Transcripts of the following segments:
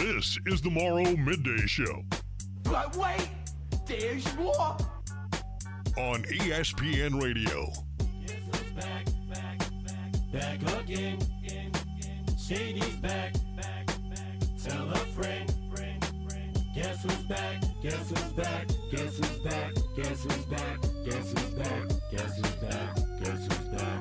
This is the Morrow Midday Show. But wait, there's more. On ESPN Radio. Yes, it's back again. Shady's back. Tell a friend. Guess who's back? Guess who's back? Guess who's back? Guess who's back? Guess who's back? Guess who's back? Guess who's back?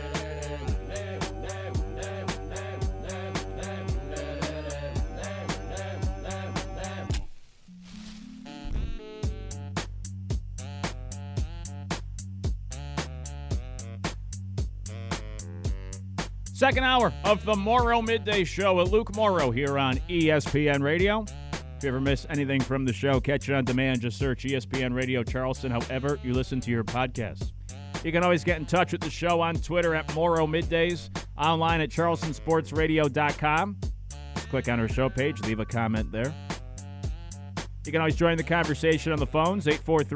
Second hour of the Morrow Midday Show with Luke Morrow here on ESPN Radio. If you ever miss anything from the show, catch it on demand. Just search ESPN Radio Charleston, however you listen to your podcasts. You can always get in touch with the show on Twitter at Morrow Middays, online at charlestonsportsradio.com. Just click on our show page, leave a comment there. You can always join the conversation on the phones,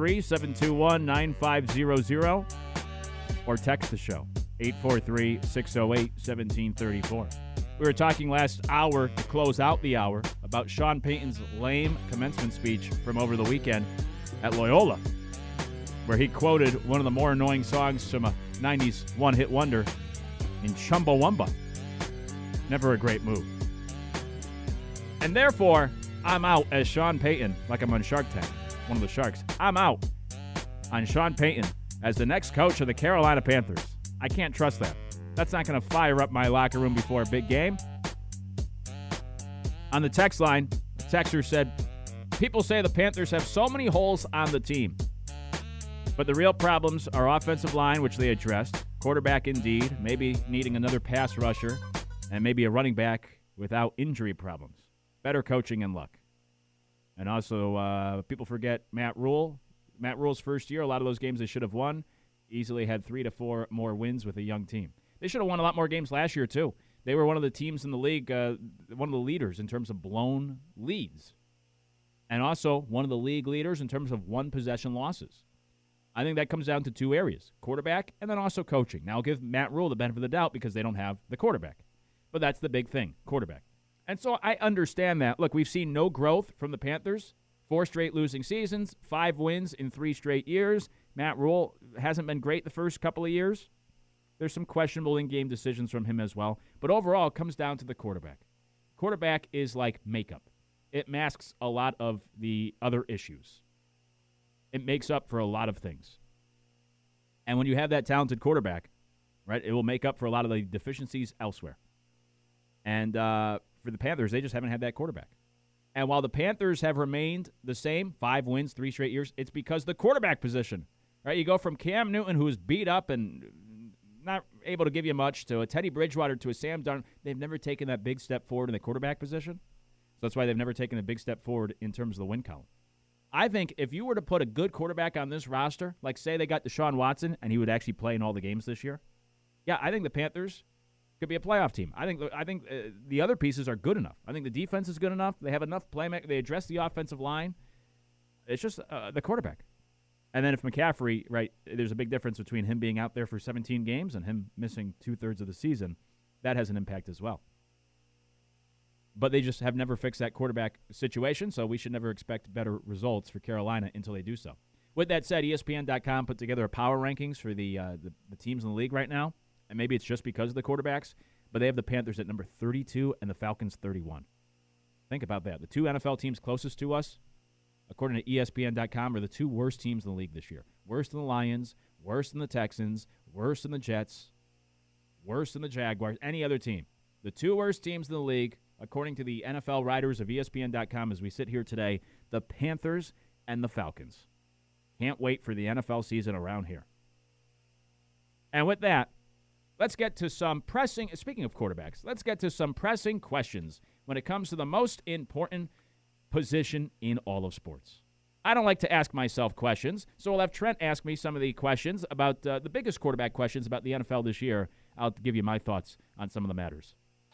843-721-9500, or text the show, 843-608-1734. We were talking last hour to close out the hour about Sean Payton's lame commencement speech from over the weekend at Loyola, where he quoted one of the more annoying songs from a 90s one-hit wonder in Chumbawamba. Never a great move. And therefore, I'm out as Sean Payton, like I'm on Shark Tank, one of the Sharks. I'm out on Sean Payton as the next coach of the Carolina Panthers. I can't trust that. That's not going to fire up my locker room before a big game. On the text line, the texter said, people say the Panthers have so many holes on the team. But the real problems are offensive line, which they addressed, quarterback indeed, maybe needing another pass rusher, and maybe a running back without injury problems. Better coaching and luck. And also, people forget Matt Rule. Matt Rule's first year, a lot of those games they should have won. Easily had 3 to 4 more wins with a young team. They should have won a lot more games last year, too. They were one of the teams in the league, one of the leaders in terms of blown leads. And also one of the league leaders in terms of one-possession losses. I think that comes down to two areas, quarterback and then also coaching. Now, I'll give Matt Rule the benefit of the doubt because they don't have the quarterback. But that's the big thing, quarterback. And so I understand that. Look, we've seen no growth from the Panthers. 4 straight losing seasons, 5 wins in 3 straight years. Matt Rule hasn't been great the first couple of years. There's some questionable in-game decisions from him as well. But overall, it comes down to the quarterback. Quarterback is like makeup. It masks a lot of the other issues. It makes up for a lot of things. And when you have that talented quarterback, right, it will make up for a lot of the deficiencies elsewhere. And for the Panthers, they just haven't had that quarterback. And while the Panthers have remained the same, 5 wins, 3 straight years, it's because the quarterback position, right? You go from Cam Newton, who is beat up and not able to give you much, to a Teddy Bridgewater, to a Sam Darnold. They've never taken that big step forward in the quarterback position. So that's why they've never taken a big step forward in terms of the win column. I think if you were to put a good quarterback on this roster, like say they got Deshaun Watson and he would actually play in all the games this year, yeah, I think the Panthers could be a playoff team. I think the other pieces are good enough. I think the defense is good enough. They have enough playmaking. They address the offensive line. It's just the quarterback. And then if McCaffrey, right, there's a big difference between him being out there for 17 games and him missing 2/3 of the season. That has an impact as well. But they just have never fixed that quarterback situation, so we should never expect better results for Carolina until they do so. With that said, ESPN.com put together a power rankings for the teams in the league right now. And maybe it's just because of the quarterbacks, but they have the Panthers at number 32 and the Falcons 31. Think about that. The 2 NFL teams closest to us, according to ESPN.com, are the 2 worst teams in the league this year. Worse than the Lions, worse than the Texans, worse than the Jets, worse than the Jaguars, any other team. The 2 worst teams in the league, according to the NFL writers of ESPN.com as we sit here today, the Panthers and the Falcons. Can't wait for the NFL season around here. And with that, let's get to some pressing, speaking of quarterbacks, let's get to some pressing questions when it comes to the most important position in all of sports. I don't like to ask myself questions, so I'll have Trent ask me some of the questions about the biggest quarterback questions about the NFL this year. I'll give you my thoughts on some of the matters.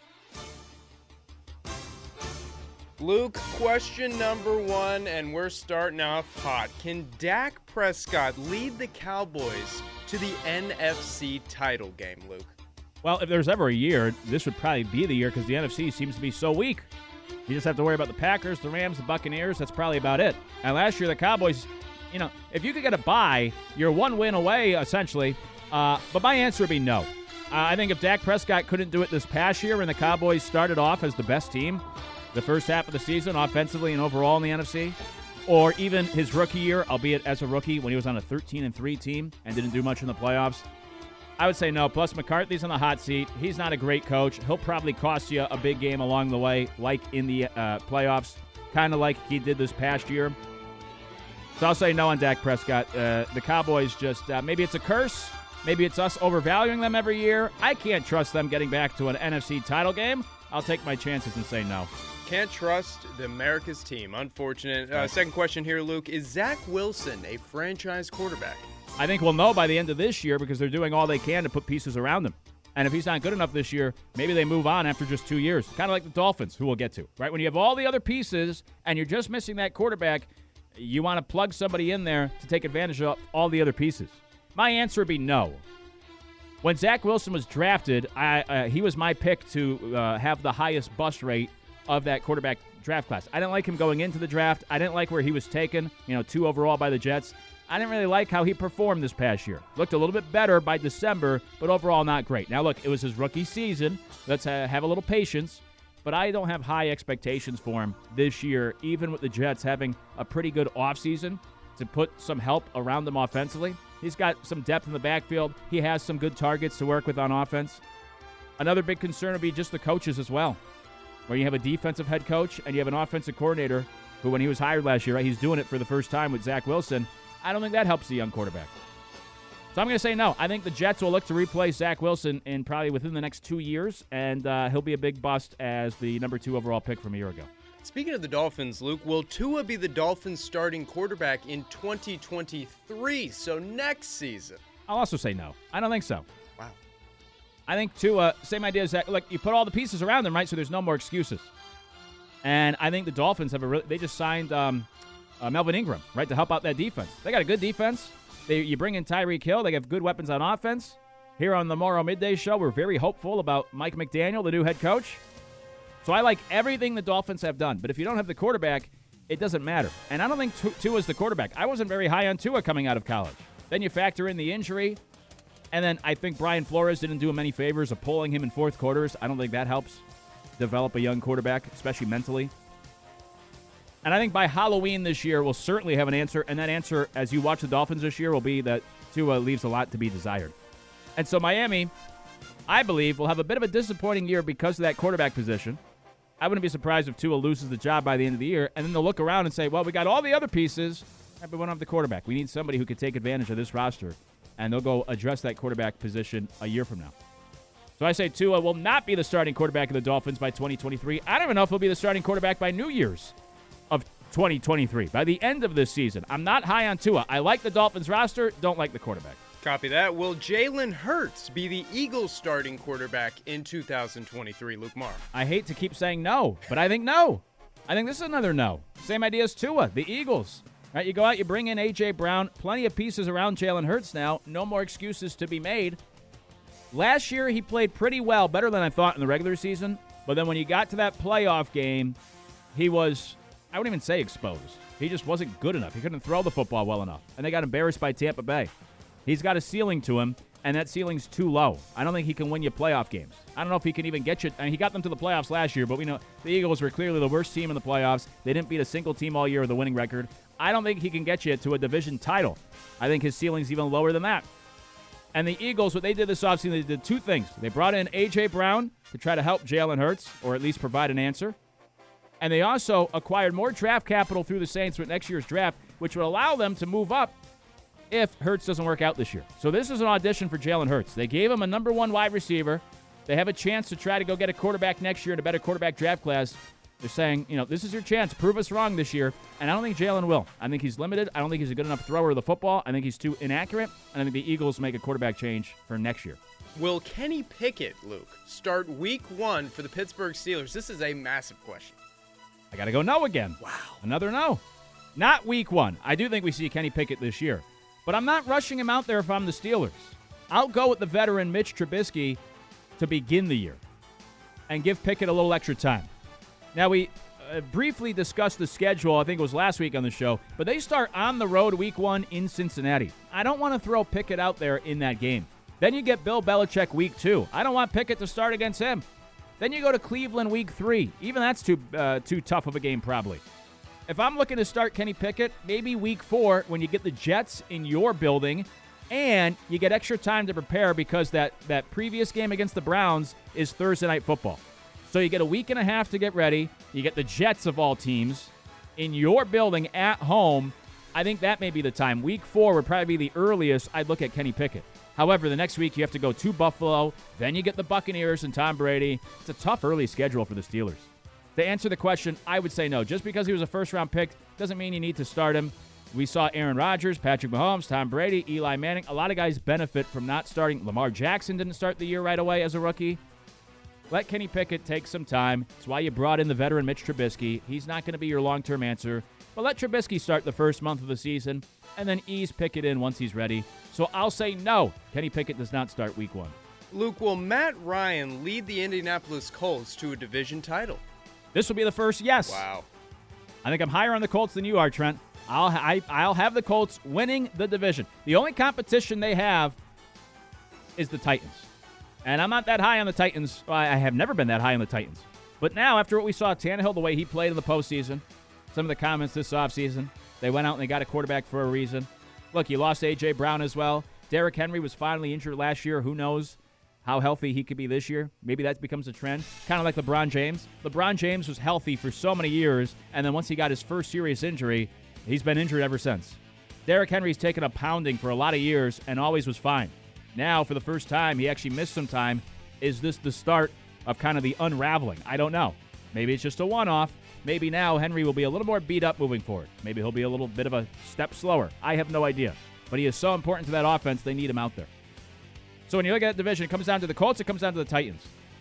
Luke, question number 1, and we're starting off hot. Can Dak Prescott lead the Cowboys to the NFC title game, Luke? Well, if there's ever a year, this would probably be the year because the NFC seems to be so weak. You just have to worry about the Packers, the Rams, the Buccaneers. That's probably about it. And last year, the Cowboys, if you could get a bye, you're one win away, essentially. But my answer would be no. I think if Dak Prescott couldn't do it this past year when the Cowboys started off as the best team the first half of the season, offensively and overall in the NFC, or even his rookie year, albeit as a rookie when he was on a 13-3 team and didn't do much in the playoffs, I would say no. Plus, McCarthy's on the hot seat. He's not a great coach. He'll probably cost you a big game along the way, like in the playoffs, kind of like he did this past year. So I'll say no on Dak Prescott. The Cowboys just, maybe it's a curse. Maybe it's us overvaluing them every year. I can't trust them getting back to an NFC title game. I'll take my chances and say no. Can't trust the America's team. Unfortunate. Second question here, Luke. Is Zach Wilson a franchise quarterback? I think we'll know by the end of this year because they're doing all they can to put pieces around him. And if he's not good enough this year, maybe they move on after just 2 years. Kind of like the Dolphins, who we'll get to. Right? When you have all the other pieces and you're just missing that quarterback, you want to plug somebody in there to take advantage of all the other pieces. My answer would be no. When Zach Wilson was drafted, he was my pick to have the highest bust rate of that quarterback draft class. I didn't like him going into the draft. I didn't like where he was taken, 2 overall by the Jets. I didn't really like how he performed this past year. Looked a little bit better by December, but overall not great. Now, look, it was his rookie season. Let's have a little patience. But I don't have high expectations for him this year, even with the Jets having a pretty good offseason to put some help around them offensively. He's got some depth in the backfield. He has some good targets to work with on offense. Another big concern would be just the coaches as well, where you have a defensive head coach and you have an offensive coordinator who, when he was hired last year, right, he's doing it for the first time with Zach Wilson. I don't think that helps the young quarterback. So I'm going to say no. I think the Jets will look to replace Zach Wilson in probably within the next 2 years, and he'll be a big bust as the number 2 overall pick from a year ago. Speaking of the Dolphins, Luke, will Tua be the Dolphins' starting quarterback in 2023, so next season? I'll also say no. I don't think so. Wow. I think Tua, same idea as that. Look, you put all the pieces around them, right, so there's no more excuses. And I think the Dolphins they just signed Melvin Ingram, right, to help out that defense. They got a good defense. You bring in Tyreek Hill. They have good weapons on offense. Here on the Morrow Midday Show, we're very hopeful about Mike McDaniel, the new head coach. So I like everything the Dolphins have done. But if you don't have the quarterback, it doesn't matter. And I don't think Tua's the quarterback. I wasn't very high on Tua coming out of college. Then you factor in the injury. And then I think Brian Flores didn't do him any favors of pulling him in fourth quarters. I don't think that helps develop a young quarterback, especially mentally. And I think by Halloween this year, we'll certainly have an answer. And that answer, as you watch the Dolphins this year, will be that Tua leaves a lot to be desired. And so Miami, I believe, will have a bit of a disappointing year because of that quarterback position. I wouldn't be surprised if Tua loses the job by the end of the year. And then they'll look around and say, well, we got all the other pieces, but we don't have the quarterback. We need somebody who could take advantage of this roster. And they'll go address that quarterback position a year from now. So I say Tua will not be the starting quarterback of the Dolphins by 2023. I don't even know if he'll be the starting quarterback by New Year's of 2023, by the end of this season. I'm not high on Tua. I like the Dolphins roster, don't like the quarterback. Copy that. Will Jalen Hurts be the Eagles' starting quarterback in 2023, Luke Marr? I hate to keep saying no, but I think no. I think this is another no. Same idea as Tua, the Eagles. Right, you go out, you bring in A.J. Brown, plenty of pieces around Jalen Hurts now, no more excuses to be made. Last year, he played pretty well, better than I thought in the regular season, but then when you got to that playoff game, he was, I wouldn't even say exposed. He just wasn't good enough. He couldn't throw the football well enough, and they got embarrassed by Tampa Bay. He's got a ceiling to him, and that ceiling's too low. I don't think he can win you playoff games. I don't know if he can even get you. I mean, he got them to the playoffs last year, but we know the Eagles were clearly the worst team in the playoffs. They didn't beat a single team all year with a winning record. I don't think he can get you to a division title. I think his ceiling's even lower than that. And the Eagles, what they did this offseason, they did two things. They brought in A.J. Brown to try to help Jalen Hurts, or at least provide an answer. And they also acquired more draft capital through the Saints with next year's draft, which would allow them to move up if Hurts doesn't work out this year. So this is an audition for Jalen Hurts. They gave him a number one wide receiver. They have a chance to try to go get a quarterback next year in a better quarterback draft class. They're saying, this is your chance. Prove us wrong this year. And I don't think Jalen will. I think he's limited. I don't think he's a good enough thrower of the football. I think he's too inaccurate. And I think the Eagles make a quarterback change for next year. Will Kenny Pickett, Luke, start week 1 for the Pittsburgh Steelers? This is a massive question. I got to go no again. Wow. Another no. Not week 1. I do think we see Kenny Pickett this year. But I'm not rushing him out there if I'm the Steelers. I'll go with the veteran Mitch Trubisky to begin the year and give Pickett a little extra time. Now, we briefly discussed the schedule, I think it was last week on the show, but they start on the road week 1 in Cincinnati. I don't want to throw Pickett out there in that game. Then you get Bill Belichick week 2. I don't want Pickett to start against him. Then you go to Cleveland week 3. Even that's too tough of a game probably. If I'm looking to start Kenny Pickett, maybe week 4 when you get the Jets in your building and you get extra time to prepare because that previous game against the Browns is Thursday Night Football. So you get a week and a half to get ready. You get the Jets of all teams in your building at home. I think that may be the time. Week 4 would probably be the earliest I'd look at Kenny Pickett. However, the next week you have to go to Buffalo. Then you get the Buccaneers and Tom Brady. It's a tough early schedule for the Steelers. To answer the question, I would say no. Just because he was a first-round pick doesn't mean you need to start him. We saw Aaron Rodgers, Patrick Mahomes, Tom Brady, Eli Manning. A lot of guys benefit from not starting. Lamar Jackson didn't start the year right away as a rookie. Let Kenny Pickett take some time. That's why you brought in the veteran Mitch Trubisky. He's not going to be your long-term answer. But let Trubisky start the first month of the season and then ease Pickett in once he's ready. So I'll say no. Kenny Pickett does not start week 1. Luke, will Matt Ryan lead the Indianapolis Colts to a division title? This will be the first yes. Wow. I think I'm higher on the Colts than you are, Trent. I'll have the Colts winning the division. The only competition they have is the Titans. And I'm not that high on the Titans. Well, I have never been that high on the Titans. But now, after what we saw Tannehill, the way he played in the postseason, some of the comments this offseason, they went out and they got a quarterback for a reason. Look, you lost A.J. Brown as well. Derrick Henry was finally injured last year. Who knows how healthy he could be this year? Maybe that becomes a trend. Kind of like LeBron James. LeBron James was healthy for so many years, and then once he got his first serious injury, he's been injured ever since. Derrick Henry's taken a pounding for a lot of years and always was fine. Now, for the first time, he actually missed some time. Is this the start of kind of the unraveling? I don't know. Maybe it's just a one-off. Maybe now Henry will be a little more beat up moving forward. Maybe he'll be a little bit of a step slower. I have no idea. But he is so important to that offense, they need him out there. So when you look at that division, it comes down to the Colts, it comes down to the Titans.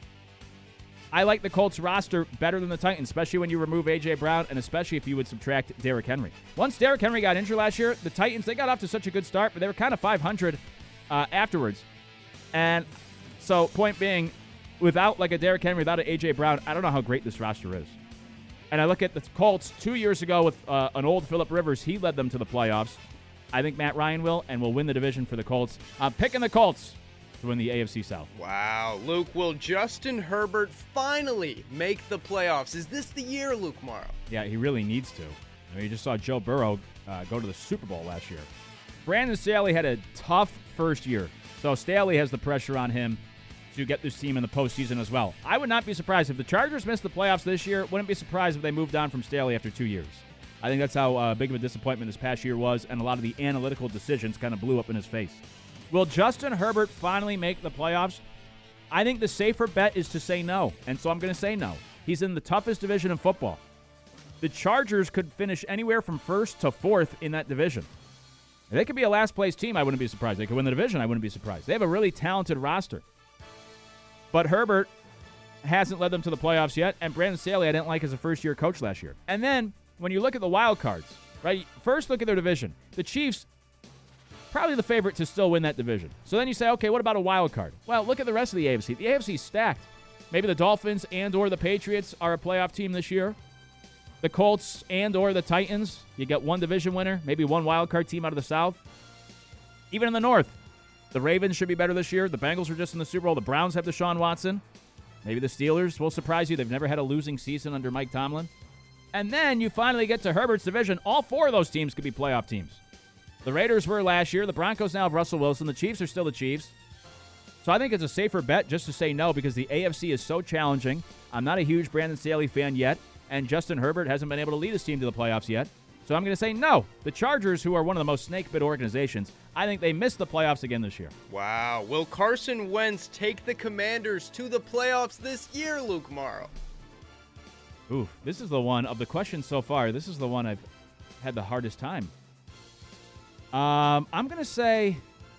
I like the Colts roster better than the Titans, especially when you remove A.J. Brown and especially if you would subtract Derrick Henry. Once Derrick Henry got injured last year, the Titans, they got off to such a good start, but they were kind of 500 afterwards. And so, point being, without like a Derrick Henry, without an A.J. Brown, I don't know how great this roster is. And I look at the Colts 2 years ago with an old Phillip Rivers. He led them to the playoffs. I think Matt Ryan will, and will win the division for the Colts. I'm picking the Colts to win the AFC South. Wow. Luke, will Justin Herbert finally make the playoffs? Is this the year, Luke Morrow? Yeah, he really needs to. I mean, you just saw Joe Burrow go to the Super Bowl last year. Brandon Staley had a tough first year, so Staley has the pressure on him to get this team in the postseason as well. I would not be surprised if the Chargers missed the playoffs this year. Wouldn't be surprised if they moved on from Staley after 2 years. I think that's how big of a disappointment this past year was, and a lot of the analytical decisions kind of blew up in his face. Will Justin Herbert finally make the playoffs? I think the safer bet is to say no, and so I'm going to say no. He's in the toughest division in football. The Chargers could finish anywhere from 1st to 4th in that division. They could be a last-place team. I wouldn't be surprised. They could win the division. I wouldn't be surprised. They have a really talented roster. But Herbert hasn't led them to the playoffs yet, and Brandon Staley I didn't like as a first-year coach last year. And then, when you look at the wild cards, right, first look at their division. The Chiefs, probably the favorite to still win that division. So then you say, okay, what about a wild card? Well, look at the rest of the AFC. The AFC's stacked. Maybe the Dolphins and or the Patriots are a playoff team this year. The Colts and or the Titans, you get one division winner, maybe one wild card team out of the South. Even in the North, the Ravens should be better this year. The Bengals are just in the Super Bowl. The Browns have Deshaun Watson. Maybe the Steelers will surprise you. They've never had a losing season under Mike Tomlin. And then you finally get to Herbert's division. All 4 of those teams could be playoff teams. The Raiders were last year. The Broncos now have Russell Wilson. The Chiefs are still the Chiefs. So I think it's a safer bet just to say no because the AFC is so challenging. I'm not a huge Brandon Staley fan yet, and Justin Herbert hasn't been able to lead his team to the playoffs yet. So I'm going to say no. The Chargers, who are one of the most snake-bit organizations, I think they missed the playoffs again this year. Wow. Will Carson Wentz take the Commanders to the playoffs this year, Luke Morrow? Ooh, this is the one of the questions so far. This is the one I've had the hardest time. I'm going to say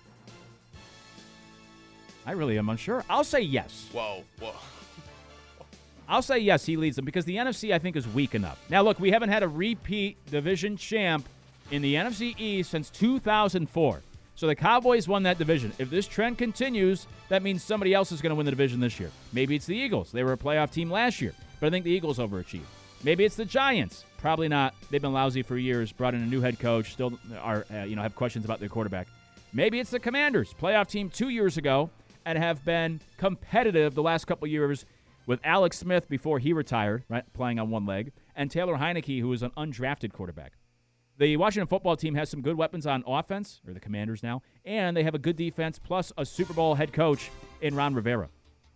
I really am unsure. I'll say yes. Whoa. I'll say yes, he leads them because the NFC, I think, is weak enough. Now, look, we haven't had a repeat division champ in the NFC East since 2004. So the Cowboys won that division. If this trend continues, that means somebody else is going to win the division this year. Maybe it's the Eagles. They were a playoff team last year. but I think the Eagles overachieved. Maybe it's the Giants. Probably not. They've been lousy for years. Brought in a new head coach. Still are have questions about their quarterback. Maybe it's the Commanders, playoff team 2 years ago, and have been competitive the last couple years with Alex Smith before he retired, right, playing on one leg, and Taylor Heineke, who is an undrafted quarterback. The Washington football team has some good weapons on offense, or the Commanders now, and they have a good defense plus a Super Bowl head coach in Ron Rivera.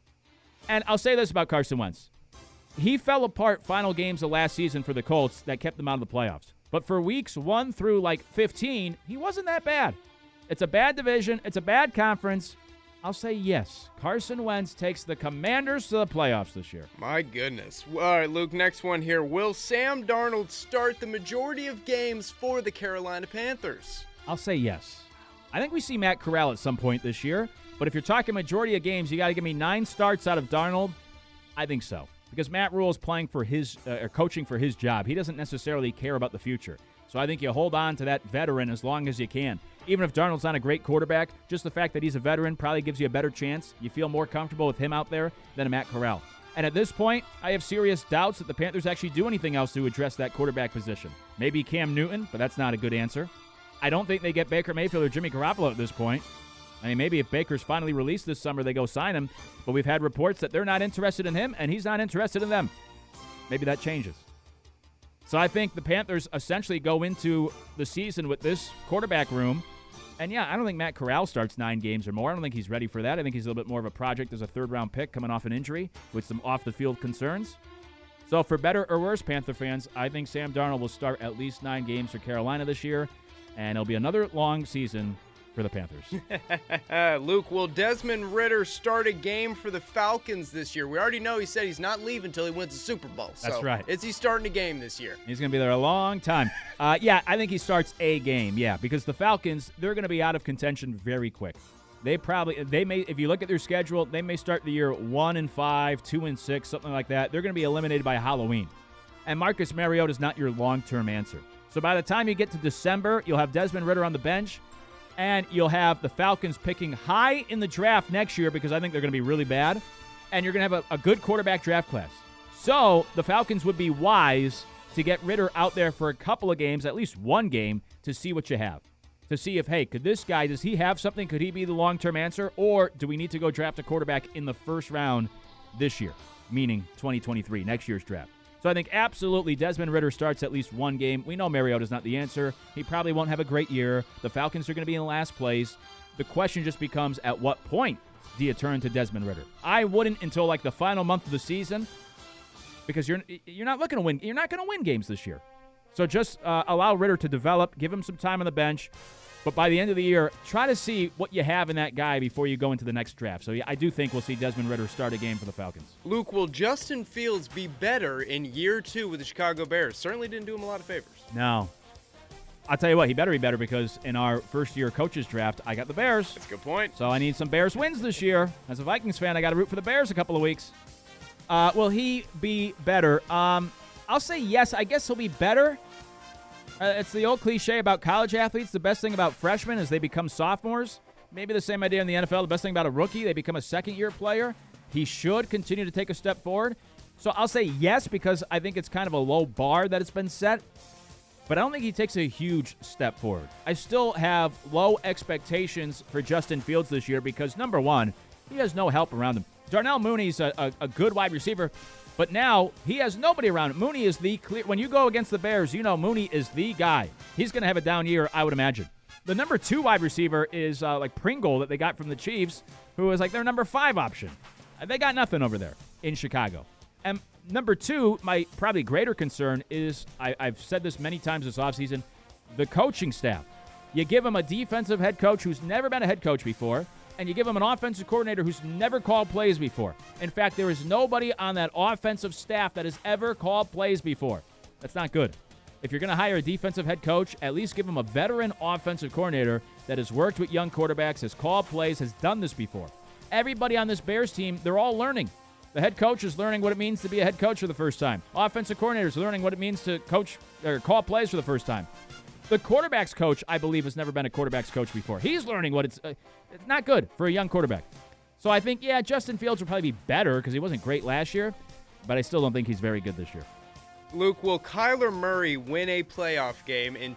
And I'll say this about Carson Wentz. He fell apart final games of last season for the Colts that kept them out of the playoffs. But for weeks 1 through 15, he wasn't that bad. It's a bad division. It's a bad conference. I'll say yes. Carson Wentz takes the Commanders to the playoffs this year. My goodness. All right, Luke, next one here. Will Sam Darnold start the majority of games for the Carolina Panthers? I'll say yes. I think we see Matt Corral at some point this year, but if you're talking majority of games, you got to give me 9 starts out of Darnold. I think so, because Matt Rule is playing for his or coaching for his job. He doesn't necessarily care about the future. So I think you hold on to that veteran as long as you can. Even if Darnold's not a great quarterback, just the fact that he's a veteran probably gives you a better chance. You feel more comfortable with him out there than a Matt Corral. And at this point, I have serious doubts that the Panthers actually do anything else to address that quarterback position. Maybe Cam Newton, but that's not a good answer. I don't think they get Baker Mayfield or Jimmy Garoppolo at this point. I mean, maybe if Baker's finally released this summer, they go sign him. But we've had reports that they're not interested in him, and he's not interested in them. Maybe that changes. So I think the Panthers essentially go into the season with this quarterback room. And, yeah, I don't think Matt Corral starts 9 games or more. I don't think he's ready for that. I think he's a little bit more of a project as a third-round pick coming off an injury with some off-the-field concerns. So for better or worse, Panther fans, I think Sam Darnold will start at least 9 games for Carolina this year, and it'll be another long season for the Panthers. Luke, will Desmond Ridder start a game for the Falcons this year? We already know he said he's not leaving until he wins the Super Bowl. That's right. Is he starting a game this year? He's going to be there a long time. Yeah, I think he starts a game, yeah, because the Falcons, they're going to be out of contention very quick. They may, if you look at their schedule, they may start the year 1-5, 2-6, something like that. They're going to be eliminated by Halloween. And Marcus Mariota is not your long-term answer. So by the time you get to December, you'll have Desmond Ridder on the bench, and you'll have the Falcons picking high in the draft next year because I think they're going to be really bad, and you're going to have a good quarterback draft class. So the Falcons would be wise to get Ridder out there for a couple of games, at least one game, to see what you have. To see if, hey, could this guy, does he have something? Could he be the long-term answer? Or do we need to go draft a quarterback in the first round this year, meaning 2023, next year's draft? So I think absolutely Desmond Ridder starts at least one game. We know Mariota's not the answer. He probably won't have a great year. The Falcons are going to be in last place. The question just becomes, at what point do you turn to Desmond Ridder? I wouldn't until like the final month of the season, because you're not looking to win. You're not going to win games this year. So just allow Ridder to develop, give him some time on the bench. But by the end of the year, try to see what you have in that guy before you go into the next draft. So yeah, I do think we'll see Desmond Ridder start a game for the Falcons. Luke, will Justin Fields be better in year 2 with the Chicago Bears? Certainly didn't do him a lot of favors. No. I'll tell you what, he better be better because in our first-year coaches draft, I got the Bears. That's a good point. So I need some Bears wins this year. As a Vikings fan, I got to root for the Bears a couple of weeks. Will he be better? I'll say yes. I guess he'll be better. It's the old cliche about college athletes. The best thing about freshmen is they become sophomores. Maybe the same idea in the NFL. The best thing about a rookie, they become a second-year player. He should continue to take a step forward. So I'll say yes because I think it's kind of a low bar that it's been set. But I don't think he takes a huge step forward. I still have low expectations for Justin Fields this year because, number one, he has no help around him. Darnell Mooney's a good wide receiver. But now he has nobody around him. Mooney is the clear. When you go against the Bears, you know Mooney is the guy. He's going to have a down year, I would imagine. The number 2 wide receiver is like Pringle that they got from the Chiefs, who is like their number 5 option. They got nothing over there in Chicago. And number 2, my probably greater concern is, I've said this many times this offseason, the coaching staff. You give him a defensive head coach who's never been a head coach before, and you give him an offensive coordinator who's never called plays before. In fact, there is nobody on that offensive staff that has ever called plays before. That's not good. If you're going to hire a defensive head coach, at least give him a veteran offensive coordinator that has worked with young quarterbacks, has called plays, has done this before. Everybody on this Bears team, they're all learning. The head coach is learning what it means to be a head coach for the first time. Offensive coordinators learning what it means to coach or call plays for the first time. The quarterback's coach, I believe, has never been a quarterback's coach before. He's learning what it's not good for a young quarterback. So I think, yeah, Justin Fields will probably be better because he wasn't great last year. but I still don't think he's very good this year. Luke, will Kyler Murray win a playoff game in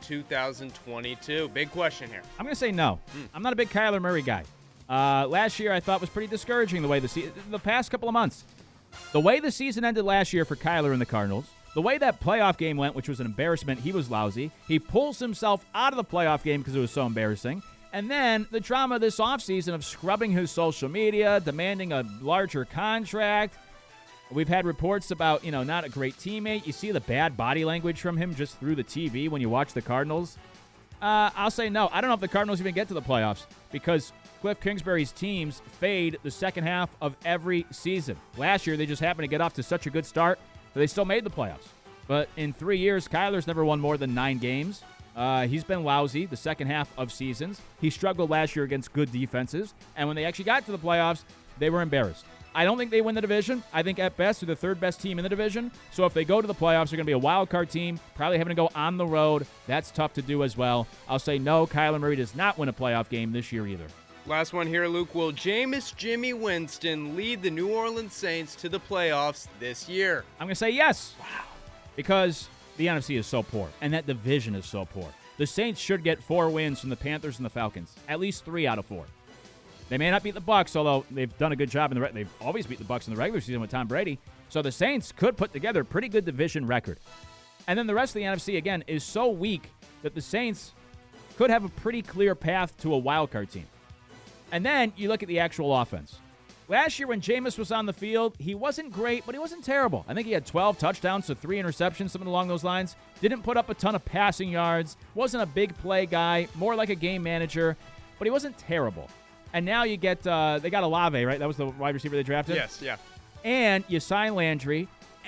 2022? Big question here. I'm going to say no. I'm not a big Kyler Murray guy. Last year I thought was pretty discouraging the past couple of months. The way the season ended last year for Kyler and the Cardinals, the way that playoff game went, which was an embarrassment, he was lousy. He pulls himself out of the playoff game because it was so embarrassing. And then the drama this offseason of scrubbing his social media, demanding a larger contract. We've had reports about, not a great teammate. You see the bad body language from him just through the TV when you watch the Cardinals. I'll say no. I don't know if the Cardinals even get to the playoffs because Cliff Kingsbury's teams fade the second half of every season. Last year, they just happened to get off to such a good start that they still made the playoffs. But in 3 years, Kyler's never won more than 9 games. He's been lousy the second half of seasons. He struggled last year against good defenses. And when they actually got to the playoffs, they were embarrassed. I don't think they win the division. I think at best they're the third best team in the division. So if they go to the playoffs, they're going to be a wild card team, probably having to go on the road. That's tough to do as well. I'll say no, Kyler Murray does not win a playoff game this year either. Last one here, Luke. Will Jameis Jimmy Winston lead the New Orleans Saints to the playoffs this year? I'm going to say yes. Wow. Because the NFC is so poor, and that division is so poor. The Saints should get 4 wins from the Panthers and the Falcons. At least 3 out of 4. They may not beat the Bucs, although they've done a good job they've always beat the Bucs in the regular season with Tom Brady. So the Saints could put together a pretty good division record. And then the rest of the NFC, again, is so weak that the Saints could have a pretty clear path to a wild card team. And then you look at the actual offense. Last year when Jameis was on the field, he wasn't great, but he wasn't terrible. I think he had 12 touchdowns to 3 interceptions, something along those lines. Didn't put up a ton of passing yards. Wasn't a big play guy, more like a game manager, but he wasn't terrible. And now you get, they got Olave, right? That was the wide receiver they drafted? Yes, yeah. And you sign Landry,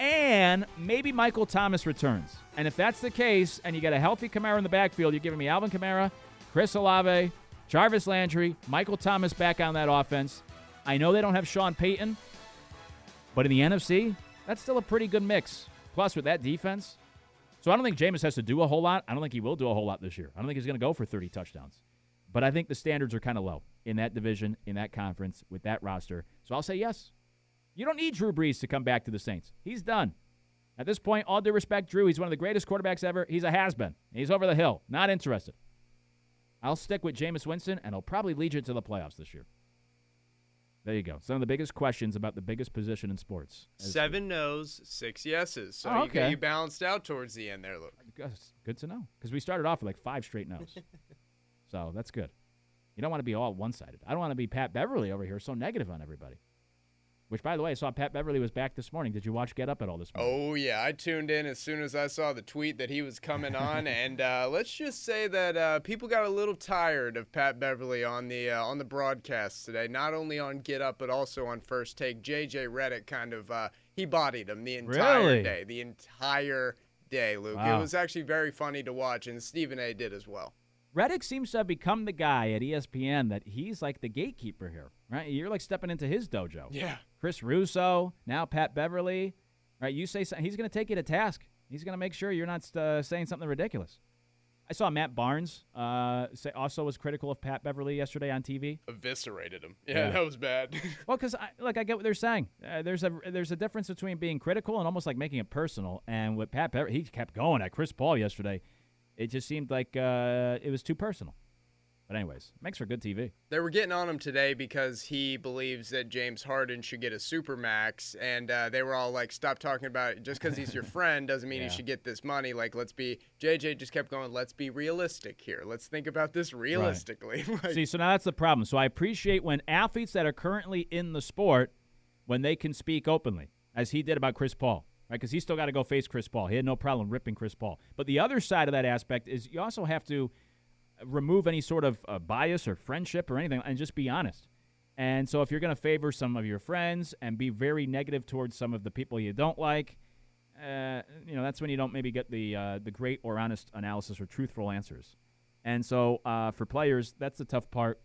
and maybe Michael Thomas returns. And if that's the case, and you get a healthy Kamara in the backfield, you're giving me Alvin Kamara, Chris Olave, Jarvis Landry, Michael Thomas back on that offense. I know they don't have Sean Payton, but in the NFC, that's still a pretty good mix. Plus, with that defense. So I don't think Jameis has to do a whole lot. I don't think he will do a whole lot this year. I don't think he's going to go for 30 touchdowns. But I think the standards are kind of low in that division, in that conference, with that roster. So I'll say yes. You don't need Drew Brees to come back to the Saints. He's done. At this point, all due respect, Drew, he's one of the greatest quarterbacks ever. He's a has-been. He's over the hill. Not interested. I'll stick with Jameis Winston, and he'll probably lead you to the playoffs this year. There you go. Some of the biggest questions about the biggest position in sports. 7 no's, 6 yeses. So okay. you balanced out towards the end there, Luke. Good to know. Because we started off with like 5 straight no's. So that's good. You don't want to be all one-sided. I don't want to be Pat Beverly over here so negative on everybody. Which, by the way, I saw Pat Beverly was back this morning. Did you watch Get Up at all this morning? Oh, yeah. I tuned in as soon as I saw the tweet that he was coming on. And let's just say that people got a little tired of Pat Beverly on the broadcast today. Not only on Get Up, but also on First Take. J.J. Redick kind of he bodied him the entire day. The entire day, Luke. Wow. It was actually very funny to watch, and Stephen A. did as well. Redick seems to have become the guy at ESPN that he's like the gatekeeper here, right? You're like stepping into his dojo. Yeah. Chris Russo, now Pat Beverly, right? You say something, he's going to take you to task. He's going to make sure you're not saying something ridiculous. I saw Matt Barnes also was critical of Pat Beverly yesterday on TV. Eviscerated him. Yeah. That was bad. Well, because I get what they're saying. There's a difference between being critical and almost like making it personal. And with Pat Beverly, he kept going at Chris Paul yesterday. It just seemed like it was too personal. But anyways, makes for good TV. They were getting on him today because he believes that James Harden should get a Supermax, and they were all like, stop talking about it. Just because he's your friend doesn't mean he should get this money. Like, JJ just kept going, let's be realistic here. Let's think about this realistically. Right. See, so now that's the problem. So I appreciate when athletes that are currently in the sport, when they can speak openly, as he did about Chris Paul. Right, because he's still got to go face Chris Paul. He had no problem ripping Chris Paul. But the other side of that aspect is you also have to remove any sort of bias or friendship or anything and just be honest. And so if you're going to favor some of your friends and be very negative towards some of the people you don't like, that's when you don't maybe get the great or honest analysis or truthful answers. And so for players, that's the tough part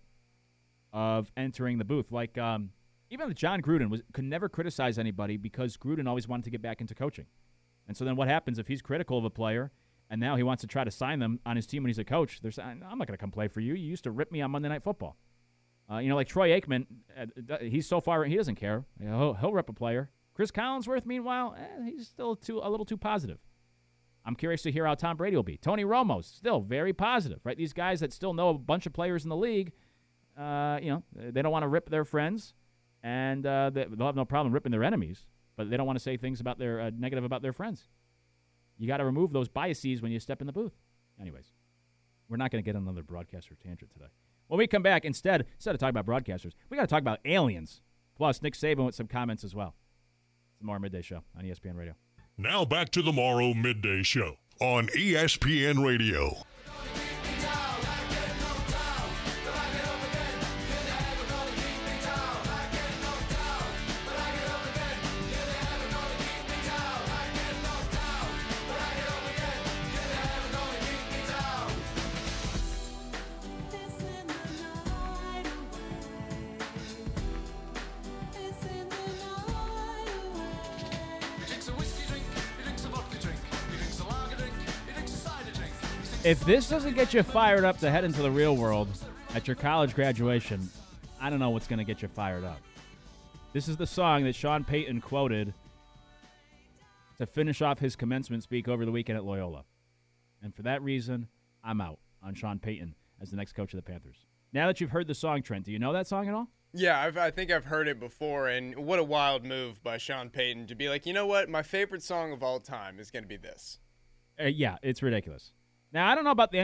of entering the booth. Like even John Gruden could never criticize anybody because Gruden always wanted to get back into coaching. And so then what happens if he's critical of a player and now he wants to try to sign them on his team when he's a coach? They're saying, I'm not going to come play for you. You used to rip me on Monday Night Football. Like Troy Aikman, he's so far, he doesn't care. He'll rip a player. Chris Collinsworth, meanwhile, he's still a little too positive. I'm curious to hear how Tom Brady will be. Tony Romo's still very positive, right? These guys that still know a bunch of players in the league, they don't want to rip their friends, and they'll have no problem ripping their enemies, but they don't want to say things about their negative about their friends. You got to remove those biases when you step in the booth. Anyways, we're not going to get another broadcaster tangent today. When we come back, instead of talking about broadcasters, we got to talk about aliens. Plus, Nick Saban with some comments as well. It's the Morrow Midday Show on ESPN Radio. Now back to the Morrow Midday Show on ESPN Radio. If this doesn't get you fired up to head into the real world at your college graduation, I don't know what's going to get you fired up. This is the song that Sean Payton quoted to finish off his commencement speak over the weekend at Loyola. And for that reason, I'm out on Sean Payton as the next coach of the Panthers. Now that you've heard the song, Trent, do you know that song at all? Yeah, I think I've heard it before, and what a wild move by Sean Payton to be like, you know what, my favorite song of all time is going to be this. Yeah, it's ridiculous. Now, I don't know about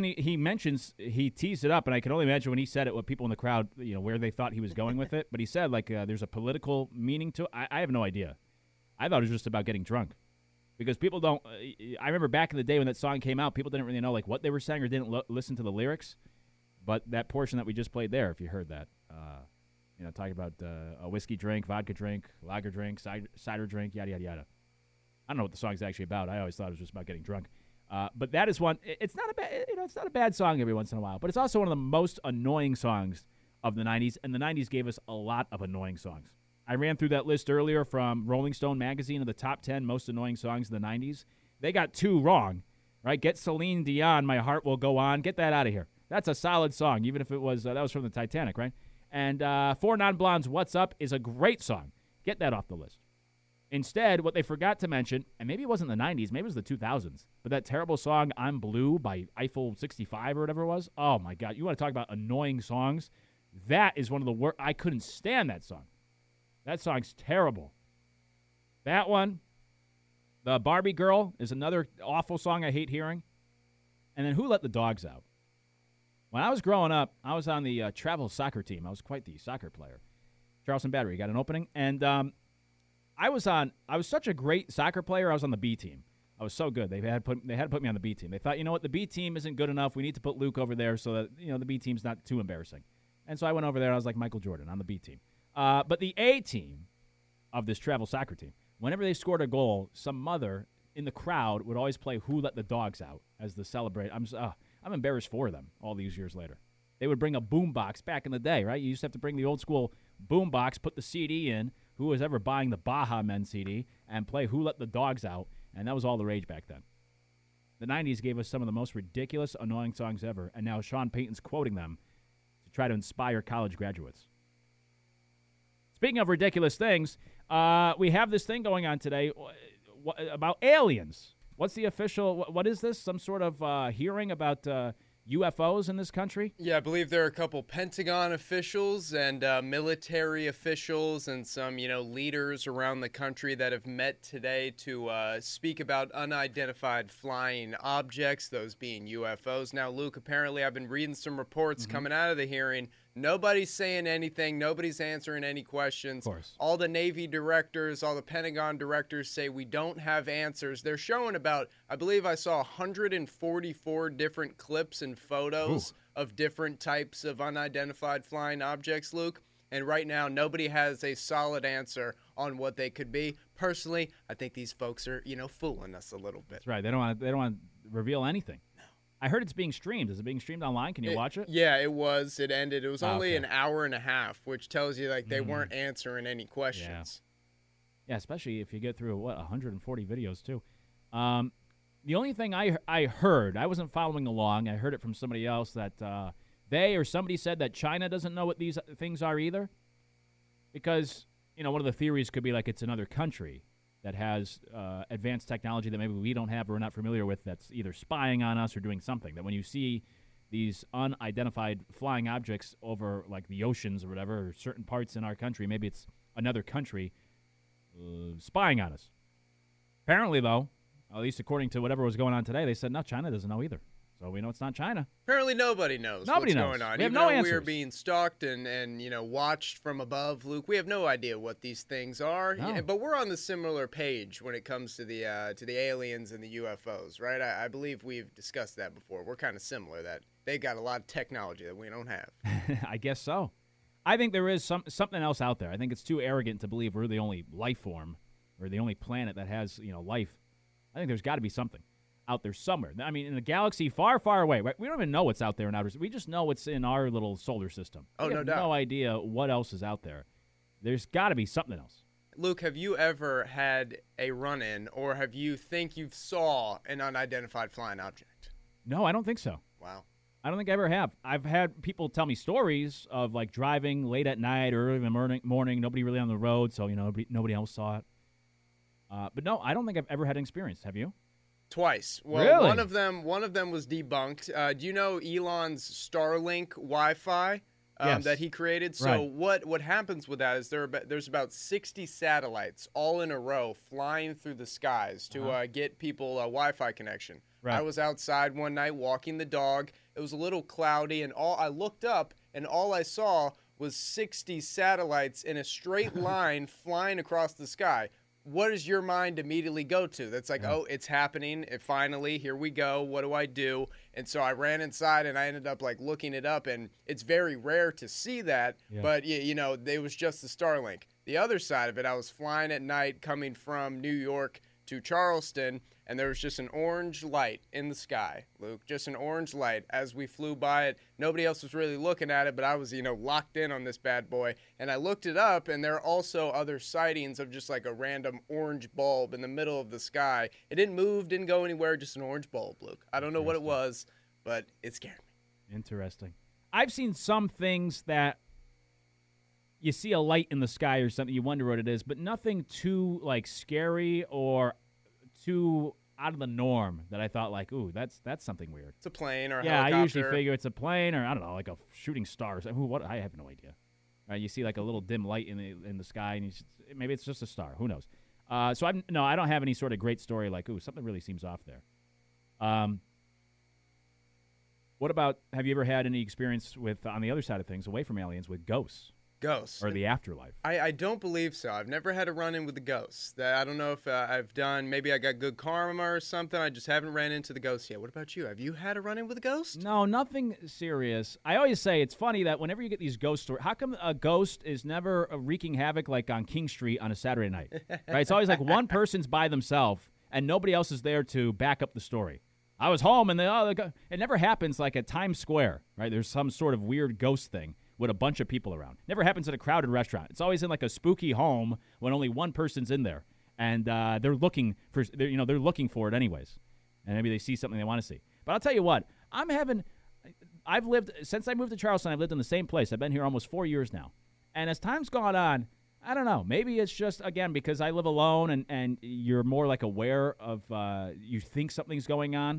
he teased it up, and I can only imagine when he said it, what people in the crowd, where they thought he was going with it. But he said, there's a political meaning to it. I have no idea. I thought it was just about getting drunk. Because people don't, I remember back in the day when that song came out, people didn't really know, what they were saying or didn't listen to the lyrics. But that portion that we just played there, if you heard that, talking about a whiskey drink, vodka drink, lager drink, cider drink, yada, yada, yada. I don't know what the song's actually about. I always thought it was just about getting drunk. But that is one. It's not a bad. It's not a bad song every once in a while. But it's also one of the most annoying songs of the '90s, and the '90s gave us a lot of annoying songs. I ran through that list earlier from Rolling Stone magazine of the top 10 most annoying songs of the '90s. They got 2 wrong, right? Get Celine Dion, "My Heart Will Go On." Get that out of here. That's a solid song, even if it was that was from the Titanic, right? And 4 Non-Blondes, "What's Up" is a great song. Get that off the list. Instead, what they forgot to mention, and maybe it wasn't the 90s, maybe it was the 2000s, but that terrible song, "I'm Blue" by Eiffel 65 or whatever it was. Oh, my God. You want to talk about annoying songs? That is one of the worst. I couldn't stand that song. That song's terrible. That one, the Barbie Girl, is another awful song I hate hearing. And then Who Let the Dogs Out? When I was growing up, I was on the travel soccer team. I was quite the soccer player. Charleston Battery got an opening, and I was such a great soccer player. I was on the B team. I was so good. They had to put me on the B team. They thought, the B team isn't good enough. We need to put Luke over there so that the B team's not too embarrassing. And so I went over there. I was like Michael Jordan on the B team. But the A team of this travel soccer team, whenever they scored a goal, some mother in the crowd would always play "Who Let the Dogs Out" as the celebrate. I'm embarrassed for them all these years later. They would bring a boombox back in the day, right? You used to have to bring the old school boombox, put the CD in. Who was ever buying the Baja Men CD and play "Who Let the Dogs Out," and that was all the rage back then. The 90s gave us some of the most ridiculous, annoying songs ever, and now Sean Payton's quoting them to try to inspire college graduates. Speaking of ridiculous things, we have this thing going on today about aliens. What's the official, what is this? Some sort of hearing about UFOs in this country? Yeah, I believe there are a couple Pentagon officials and military officials and some, leaders around the country that have met today to speak about unidentified flying objects, those being UFOs. Now, Luke, apparently I've been reading some reports coming out of the hearing. Nobody's saying anything. Nobody's answering any questions. Of course. All the Navy directors, all the Pentagon directors say we don't have answers. They're showing about, I believe I saw 144 different clips and photos of different types of unidentified flying objects, Luke. And right now, nobody has a solid answer on what they could be. Personally, I think these folks are, fooling us a little bit. That's right. They don't want to reveal anything. I heard it's being streamed. Is it being streamed online? Can you watch it? Yeah, it was. It ended. It was only an hour and a half, which tells you they weren't answering any questions. Yeah, especially if you get through 140 videos too. The only thing I heard, I wasn't following along. I heard it from somebody else that somebody said that China doesn't know what these things are either, because one of the theories could be like it's another country that has advanced technology that maybe we don't have or we're not familiar with that's either spying on us or doing something. That when you see these unidentified flying objects over like the oceans or whatever, or certain parts in our country, maybe it's another country spying on us. Apparently, though, at least according to whatever was going on today, they said, no, China doesn't know either. So we know it's not China. Apparently nobody knows what's going on. We have Even no though answers. we are being stalked and watched from above, Luke, we have no idea what these things are. No. Yeah, but we're on the similar page when it comes to the aliens and the UFOs, right? I believe we've discussed that before. We're kind of similar, that they got a lot of technology that we don't have. I guess so. I think there is something else out there. I think it's too arrogant to believe we're the only life form or the only planet that has, life. I think there's got to be something out there somewhere. I mean, in a galaxy far, far away, right? We don't even know what's out there in outer space. We just know what's in our little solar system. Oh, we no have doubt. no idea what else is out there. There's got to be something else. Luke, have you ever had a run-in, or have you think you've saw an unidentified flying object? No, I don't think so. Wow. I don't think I ever have. I've had people tell me stories of like driving late at night or early in the morning, nobody really on the road, so nobody else saw it. But no, I don't think I've ever had an experience. Have you? Twice. Well, Really? one of them was debunked. Do you know Elon's Starlink Wi-Fi Yes. that he created? So Right. what happens with that is there's about 60 satellites all in a row flying through the skies to get people a Wi-Fi connection. Right. I was outside one night walking the dog. It was a little cloudy, and I looked up, and all I saw was 60 satellites in a straight line flying across the sky. What does your mind immediately go to? That's like, oh, it's happening. Finally, here we go. What do I do? And so I ran inside, and I ended up like looking it up, and it's very rare to see that. Yeah. But it was just the Starlink. The other side of it, I was flying at night coming from New York to Charleston, and there was just an orange light in the sky, Luke, just an orange light as we flew by it. Nobody else was really looking at it, but I was, locked in on this bad boy. And I looked it up, and there are also other sightings of just like a random orange bulb in the middle of the sky. It didn't move, didn't go anywhere, just an orange bulb, Luke. I don't know what it was, but it scared me. Interesting. I've seen some things that you see a light in the sky or something, you wonder what it is, but nothing too like scary or too out of the norm that I thought like, ooh, that's something weird. It's a plane or a Yeah, helicopter. I usually figure it's a plane or I don't know, like a shooting star. Or something. What? I have no idea. Right? You see like a little dim light in the sky, and maybe it's just a star. Who knows? So I don't have any sort of great story like, ooh, something really seems off there. What about? Have you ever had any experience with on the other side of things, away from aliens, with ghosts Ghosts. or the afterlife? I don't believe so. I've never had a run-in with the ghosts. I don't know if I've done, maybe I got good karma or something. I just haven't ran into the ghosts yet. What about you? Have you had a run-in with a ghost? No, nothing serious. I always say it's funny that whenever you get these ghost stories, how come a ghost is never wreaking havoc like on King Street on a Saturday night? Right? It's always like one person's by themselves and nobody else is there to back up the story. I was home and it never happens like at Times Square, right? There's some sort of weird ghost thing with a bunch of people around. Never happens at a crowded restaurant. It's always in like a spooky home when only one person's in there, and they're looking for it anyways, and maybe they see something they want to see. But I'll tell you what, I've lived since I moved to Charleston. I've lived in the same place. I've been here almost 4 years now, and as time's gone on, I don't know. Maybe it's just again because I live alone, and you're more like aware of you think something's going on.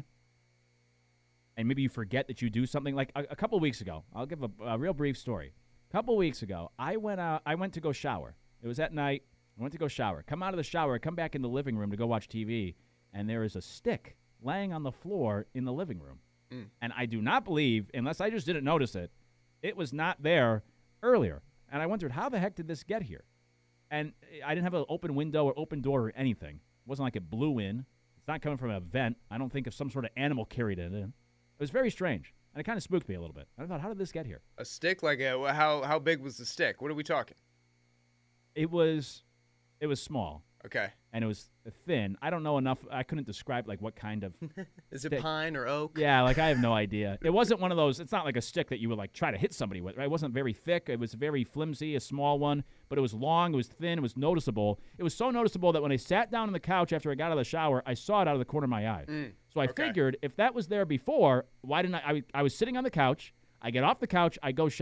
And maybe you forget that you do something. Like a couple of weeks ago, I'll give a real brief story. A couple of weeks ago, I went to go shower. It was at night. I went to go shower. Come out of the shower, come back in the living room to go watch TV, and there is a stick laying on the floor in the living room. And I do not believe, unless I just didn't notice it, it was not there earlier. And I wondered, how the heck did this get here? And I didn't have an open window or open door or anything. It wasn't like it blew in. It's not coming from a vent. I don't think if some sort of animal carried it in. It was very strange, and it kind of spooked me a little bit. I thought, how did this get here? A stick? Like how big was the stick? What are we talking? It was small, Okay. and it was thin. I don't know enough. I couldn't describe like what kind of. Is it Stick. pine or oak? Yeah, like I have no idea. It wasn't one of those. It's not like a stick that you would like try to hit somebody with. Right? It wasn't very thick. It was very flimsy, a small one, but it was long. It was thin. It was noticeable. It was so noticeable that when I sat down on the couch after I got out of the shower, I saw it out of the corner of my eye. So I figured if that was there before, why didn't I was sitting on the couch. I get off the couch. I go shower.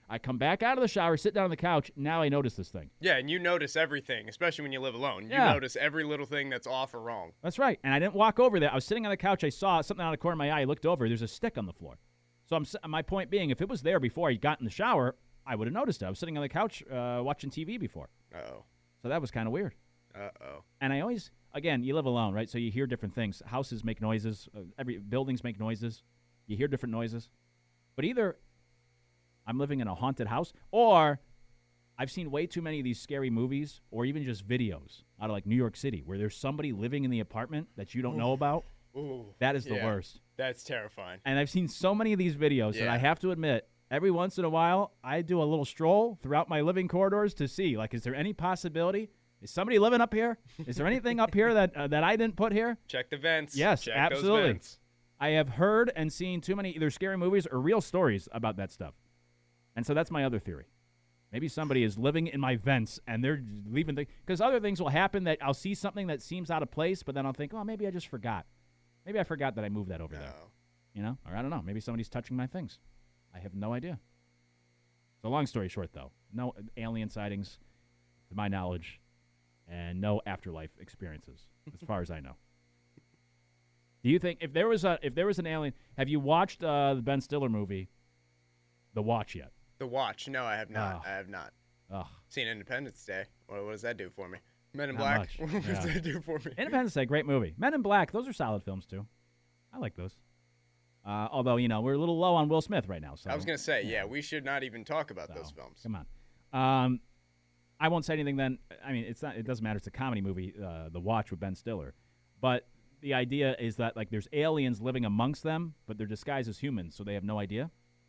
I come back out of the shower, sit down on the couch. Now I notice this thing. Yeah, and you notice everything, especially when you live alone. You Yeah. notice every little thing that's off or wrong. That's right. And I didn't walk over there. I was sitting on the couch. I saw something out of the corner of my eye. I looked over. There's a stick on the floor. So my point being, if it was there before I got in the shower, I would have noticed it. I was sitting on the couch watching TV before. Uh-oh. So that was kind of weird. Uh-oh. And I always, again, you live alone, right? So you hear different things. Houses make noises. Buildings make noises. You hear different noises. But either I'm living in a haunted house, or I've seen way too many of these scary movies, or even just videos out of like New York City where there's somebody living in the apartment that you don't know about. Ooh. That is the Yeah. worst. That's terrifying. And I've seen so many of these videos that Yeah. I have to admit, every once in a while, I do a little stroll throughout my living corridors to see, like, is there any possibility? Is somebody living up here? Is there anything up here that I didn't put here? Check the vents. Yes, Check absolutely. Those vents. I have heard and seen too many either scary movies or real stories about that stuff. And so that's my other theory. Maybe somebody is living in my vents and they're leaving because other things will happen that I'll see something that seems out of place, but then I'll think, oh, maybe I just forgot. Maybe I forgot that I moved that over there. No. You know? Or I don't know. Maybe somebody's touching my things. I have no idea. So long story short, though, no alien sightings, to my knowledge, and no afterlife experiences, as far as I know. Do you think if there was an alien? Have you watched the Ben Stiller movie, The Watch, yet? The Watch. No, I have not. Oh. I have not. Ugh. Seen Independence Day. What does that do for me? Men in Not Black. much. What does Yeah. that do for me? Independence Day, great movie. Men in Black, those are solid films too. I like those. Although we're a little low on Will Smith right now. So I was gonna say, yeah, we should not even talk about those films. Come on. I won't say anything then. I mean, it's not. It doesn't matter. It's a comedy movie, The Watch with Ben Stiller. But the idea is that like there's aliens living amongst them, but they're disguised as humans, so they have no idea.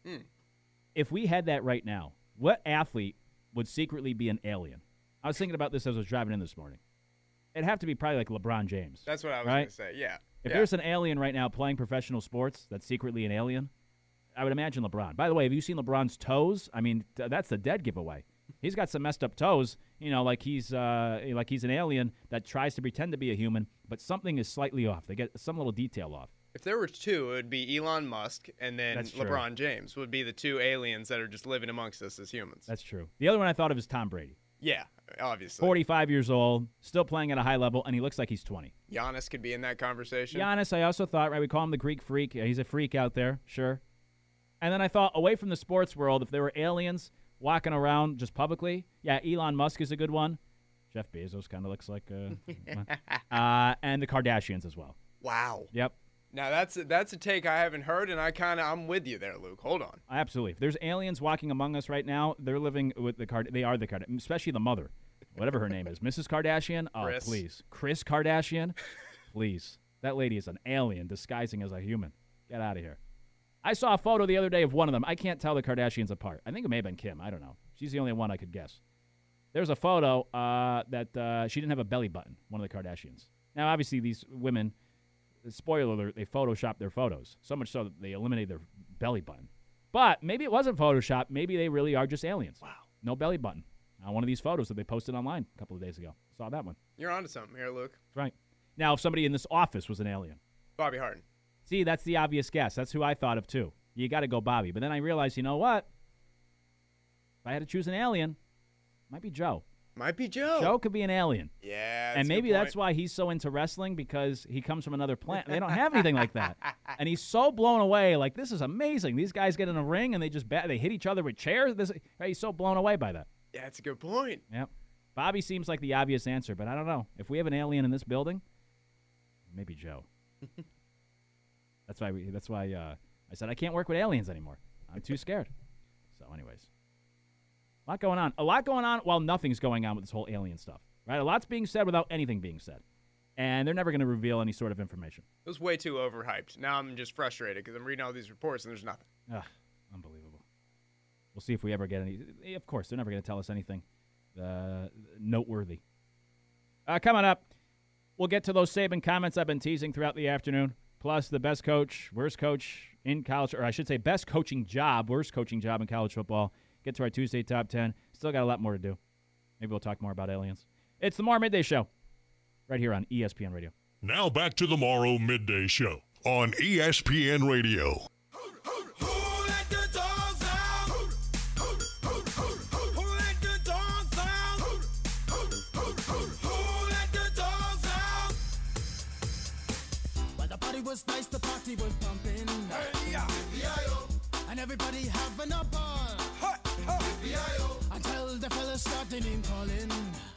If we had that right now, what athlete would secretly be an alien? I was thinking about this as I was driving in this morning. It'd have to be probably like LeBron James. That's what I was right? gonna say. Yeah. If Yeah. there's an alien right now playing professional sports that's secretly an alien, I would imagine LeBron. By the way, have you seen LeBron's toes? I mean, that's a dead giveaway. He's got some messed up toes, like he's an alien that tries to pretend to be a human, but something is slightly off. They get some little detail off. If there were two, it would be Elon Musk and then That's true. LeBron James would be the two aliens that are just living amongst us as humans. That's true. The other one I thought of is Tom Brady. Yeah, obviously. 45 years old, still playing at a high level, and he looks like he's 20. Giannis could be in that conversation. Giannis, I also thought, right, we call him the Greek freak. Yeah, he's a freak out there, sure. And then I thought, away from the sports world, if there were aliens walking around just publicly, yeah, Elon Musk is a good one. Jeff Bezos kind of looks like and the Kardashians as well. Wow. Yep, Now that's a take I haven't heard, and I'm with you there, Luke. Hold on. absolutely. If there's aliens walking among us right now, they're living with they are the Kardashians, especially the mother, whatever her name is, Mrs. Kardashian. Oh, Kris. please, Kris Kardashian, please. That lady is an alien disguising as a human. Get out of here. I saw a photo the other day of one of them. I can't tell the Kardashians apart. I think it may have been Kim. I don't know. She's the only one I could guess. There's a photo that she didn't have a belly button, one of the Kardashians. Now, obviously, these women, spoiler alert, they photoshopped their photos, so much so that they eliminated their belly button. But maybe it wasn't Photoshop. Maybe they really are just aliens. Wow. No belly button on one of these photos that they posted online a couple of days ago. Saw that one. You're onto something here, Luke. That's right. Now, if somebody in this office was an alien. Bobby Harden. See, that's the obvious guess. That's who I thought of, too. You got to go Bobby. But then I realized, you know what? If I had to choose an alien, it might be Joe. Might be Joe. Joe could be an alien. Yeah. And maybe that's why he's so into wrestling, because he comes from another planet. They don't have anything like that. And he's so blown away, like, this is amazing. These guys get in a ring and they just they hit each other with chairs. He's so blown away by that. Yeah, that's a good point. Yep. Bobby seems like the obvious answer, but I don't know. If we have an alien in this building, maybe Joe. That's why I said I can't work with aliens anymore. I'm too scared. So anyways. A lot going on. A lot going on while nothing's going on with this whole alien stuff. Right? A lot's being said without anything being said. And they're never going to reveal any sort of information. It was way too overhyped. Now I'm just frustrated because I'm reading all these reports and there's nothing. Ugh, unbelievable. We'll see if we ever get any. Of course, they're never going to tell us anything noteworthy. Coming up, we'll get to those Saban comments I've been teasing throughout the afternoon. Plus, the best coach, worst coach in college, or I should say best coaching job, worst coaching job in college football. Get to our Tuesday Top 10. Still got a lot more to do. Maybe we'll talk more about aliens. It's the Morrow Midday Show right here on ESPN Radio. Now back to the Morrow Midday Show on ESPN Radio. Who let the dogs out? party was pumping. And everybody having a ball. Until the fellas started name calling.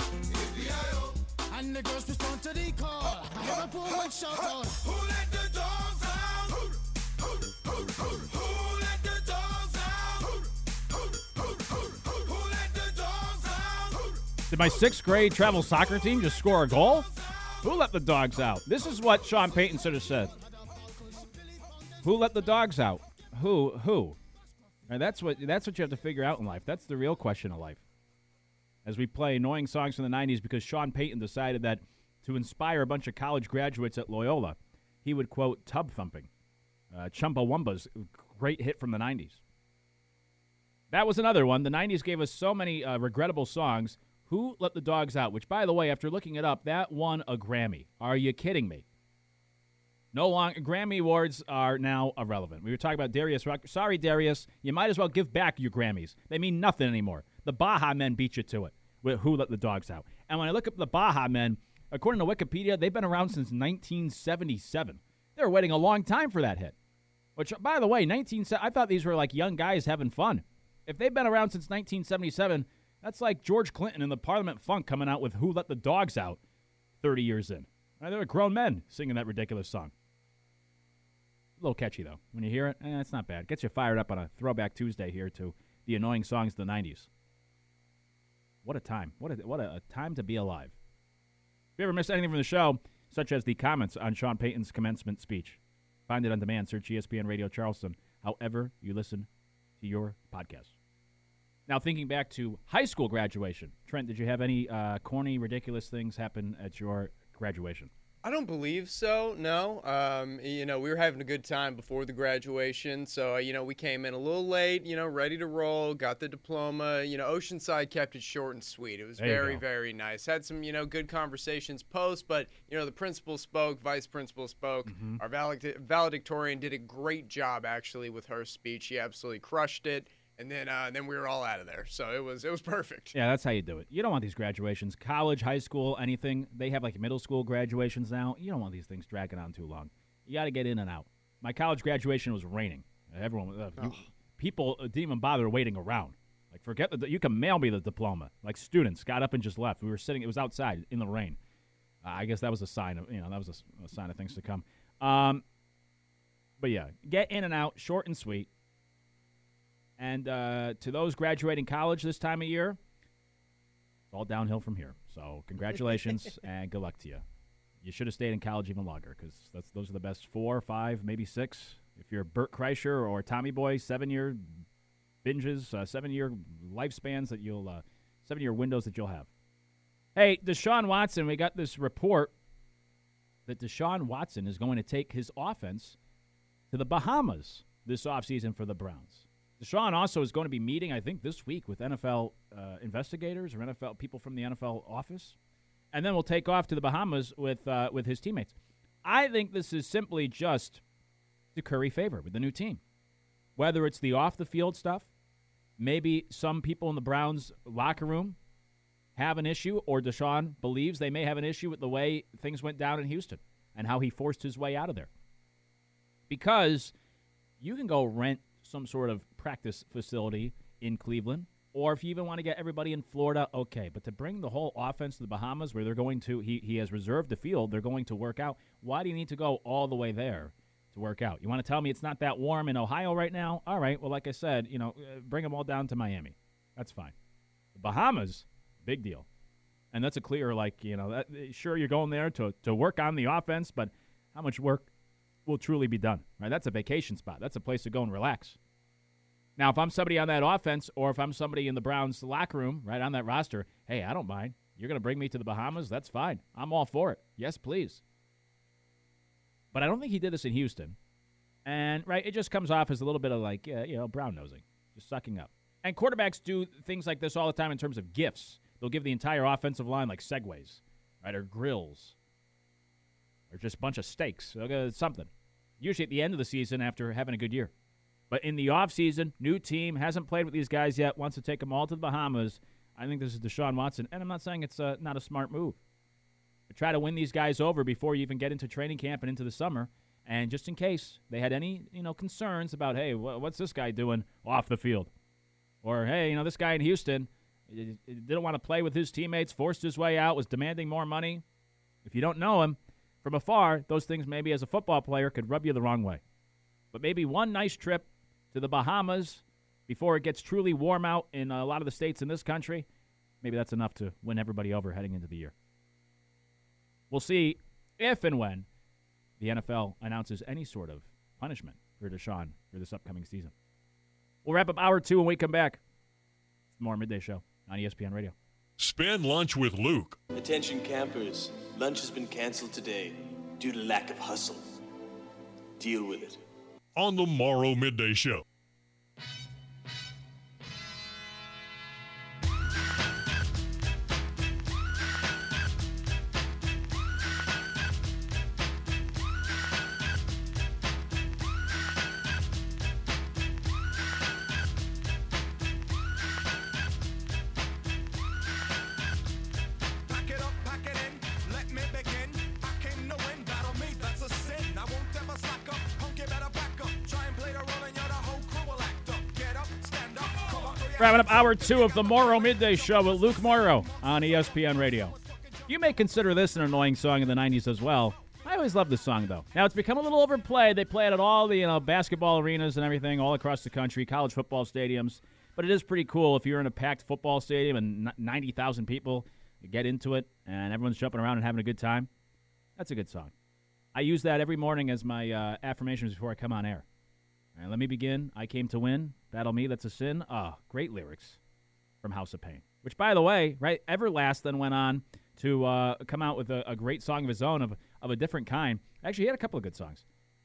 And the girls respond to the call. I hear a poor one shout out. Who let the dogs out? Who let the dogs out? Who let the dogs out? Did my 6th grade travel soccer team just score a goal? Who let the dogs out? This is what Sean Payton should have said. Who let the dogs out? Who? And that's what you have to figure out in life. That's the real question of life. As we play annoying songs from the 90s because Sean Payton decided that to inspire a bunch of college graduates at Loyola, he would quote Tub Thumping. Chumbawamba's great hit from the 90s. That was another one. The 90s gave us so many regrettable songs. Who Let the Dogs Out? Which, by the way, after looking it up, that won a Grammy. Are you kidding me? No longer, Grammy Awards are now irrelevant. We were talking about Darius Rucker. Sorry, Darius, you might as well give back your Grammys. They mean nothing anymore. The Baja Men beat you to it with Who Let the Dogs Out. And when I look up the Baja Men, according to Wikipedia, they've been around since 1977. They were waiting a long time for that hit. Which, by the way, I thought these were like young guys having fun. If they've been around since 1977, that's like George Clinton and the Parliament Funk coming out with Who Let the Dogs Out 30 years in. They were grown men singing that ridiculous song. A little catchy, though. When you hear it, it's not bad. Gets you fired up on a Throwback Tuesday here to the annoying songs of the 90s. What a time. What a time to be alive. If you ever miss anything from the show, such as the comments on Sean Payton's commencement speech, find it on demand. Search ESPN Radio Charleston, however you listen to your podcast. Now, thinking back to high school graduation, Trent, did you have any corny, ridiculous things happen at your graduation? I don't believe so, no. We were having a good time before the graduation, so, we came in a little late, ready to roll, got the diploma. Oceanside kept it short and sweet. It was very, very nice. Had some, good conversations post, but, the principal spoke, vice principal spoke. Mm-hmm. Our valedictorian did a great job, actually, with her speech. She absolutely crushed it. And then we were all out of there. So it was perfect. Yeah, that's how you do it. You don't want these graduations. College, high school, anything. They have like middle school graduations now. You don't want these things dragging on too long. You got to get in and out. My college graduation was raining. People didn't even bother waiting around. Like, forget you can mail me the diploma. Like, students got up and just left. We were sitting. It was outside in the rain. I guess that was a sign of a sign of things to come. But yeah, get in and out, short and sweet. And to those graduating college this time of year, it's all downhill from here. So congratulations and good luck to you. You should have stayed in college even longer because those are the best 4, 5, maybe 6. If you're Bert Kreischer or Tommy Boy, 7-year binges, 7-year lifespans that 7-year windows that you'll have. Hey, Deshaun Watson, we got this report that Deshaun Watson is going to take his offense to the Bahamas this offseason for the Browns. Deshaun also is going to be meeting, I think, this week with NFL investigators or NFL people from the NFL office. And then we'll take off to the Bahamas with his teammates. I think this is simply just to curry favor with the new team. Whether it's the off-the-field stuff, maybe some people in the Browns locker room have an issue, or Deshaun believes they may have an issue with the way things went down in Houston and how he forced his way out of there. Because you can go rent some sort of practice facility in Cleveland, or if you even want to get everybody in Florida, okay. But to bring the whole offense to the Bahamas where they're going to, he has reserved the field, they're going to work out. Why do you need to go all the way there to work out? You want to tell me it's not that warm in Ohio right now? All right, well, like I said, bring them all down to Miami. That's fine. The Bahamas, big deal. And that's a clear, sure, you're going there to work on the offense, but how much work will truly be done, right? That's a vacation spot. That's a place to go and relax. Now, if I'm somebody on that offense or if I'm somebody in the Browns locker room, right, on that roster, hey, I don't mind. You're going to bring me to the Bahamas? That's fine. I'm all for it. Yes, please. But I don't think he did this in Houston. And, right, it just comes off as a little bit of brown-nosing, just sucking up. And quarterbacks do things like this all the time in terms of gifts. They'll give the entire offensive line, like, Segways, right, or grills, or just a bunch of steaks, something. Usually at the end of the season after having a good year. But in the offseason, new team, hasn't played with these guys yet, wants to take them all to the Bahamas. I think this is Deshaun Watson. And I'm not saying it's not a smart move. But try to win these guys over before you even get into training camp and into the summer. And just in case they had any, concerns about, hey, what's this guy doing off the field? Or, hey, this guy in Houston didn't want to play with his teammates, forced his way out, was demanding more money. If you don't know him from afar, those things maybe as a football player could rub you the wrong way. But maybe one nice trip to the Bahamas before it gets truly warm out in a lot of the states in this country, maybe that's enough to win everybody over heading into the year. We'll see if and when the NFL announces any sort of punishment for Deshaun for this upcoming season. We'll wrap up hour 2 when we come back. It's the More Midday Show on ESPN Radio. Spend lunch with Luke. Attention campers, lunch has been canceled today due to lack of hustle. Deal with it. On the Morrow Midday Show. Wrapping up hour 2 of the Morrow Midday Show with Luke Morrow on ESPN Radio. You may consider this an annoying song in the 90s as well. I always loved this song, though. Now, it's become a little overplayed. They play it at all the basketball arenas and everything all across the country, college football stadiums. But it is pretty cool if you're in a packed football stadium and 90,000 people get into it and everyone's jumping around and having a good time. That's a good song. I use that every morning as my affirmations before I come on air. And let me begin. I came to win. Battle me, that's a sin. Great lyrics from House of Pain. Which, by the way, right, Everlast then went on to come out with a great song of his own of a different kind. Actually, he had a couple of good songs.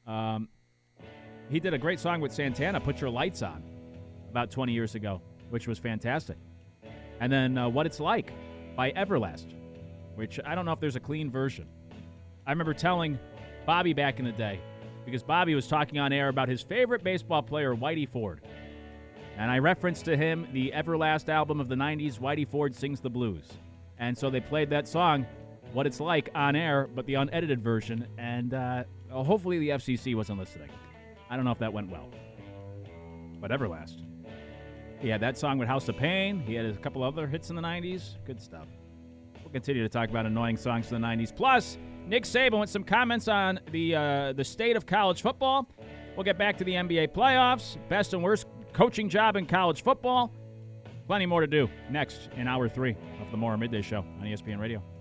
He did a great song with Santana, Put Your Lights On, about 20 years ago, which was fantastic. And then What It's Like by Everlast, which I don't know if there's a clean version. I remember telling Bobby back in the day, because Bobby was talking on air about his favorite baseball player, Whitey Ford. And I referenced to him the Everlast album of the 90s, Whitey Ford Sings the Blues. And so they played that song, What It's Like, on air, but the unedited version. And hopefully the FCC wasn't listening. I don't know if that went well. But Everlast. He had that song with House of Pain. He had a couple other hits in the 90s. Good stuff. We'll continue to talk about annoying songs from the 90s. Plus, Nick Saban with some comments on the state of college football. We'll get back to the NBA playoffs, best and worst coaching job in college football. Plenty more to do next in hour 3 of the Morrow Midday Show on ESPN Radio.